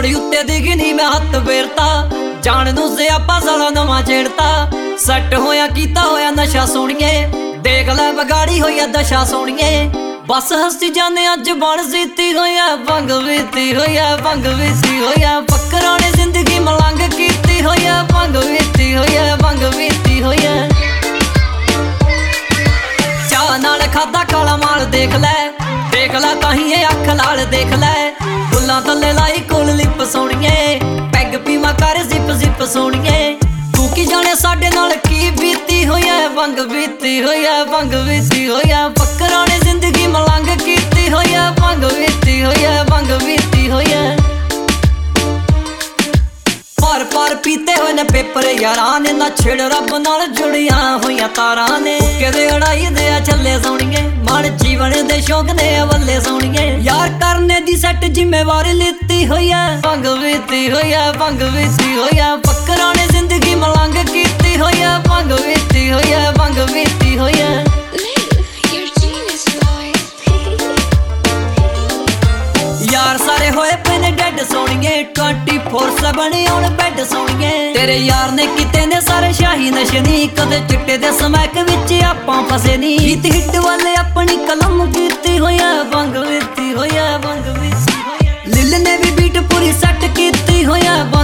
घोड़ी उत्ते दिखी नहीं मैं हत्थ फेरता जान नू सियापा साला नवा छेड़ता सट होया कीता होया नशा सोनिए देख लै बगाड़ी होया दशा सोनिए बस हसी जाने अज बन सीती होया भंग बीती होया भंग बीती होया फकरां ने जिंदगी मलंग कीती होया भंग बीती होया भंग बीती होया चाह नाल खादा काला माल देख लै ताही ये अख लाल देख लै फुल्लां थल्ले लाई कोल लिप सोनिए पैग पीवा कर जिप जिप सोनिए तू की जाने साडे नाल की बीती होया भंग बीती होया भंग बीती होया फकरां ने जिंदगी मलंग कीती होया भंग बीती होया भंग बीती होया पार पार पीते हुए ने पेपर यारां ने ना छेड़ रब नाल जुड़ियां होइयां तारां ने किते अड़ाई दे छल्ले सोनिए मन जीवन दे शौक ने अवल्ले सोनिए यार करने दी सैट जिम्मेवारी लेती होया भंग बीती होया भंग बीती होया फकरां ने जिंदगी मलंग कीती होया भंग बीती होया भंग बीती होया यार सारे होए पैने डेड सोनिए 24/7 ऑन बेड सोनिए तेरे यार ने किते ने सारे शाही नशनी कदे चिट्टे दे समैक विच आपां फसे नी गीत हिट वाले अपनी कलम कीती होया भंग बीती होया भंग बीती होया लिल ने भी बीट पूरी सेट कीती होया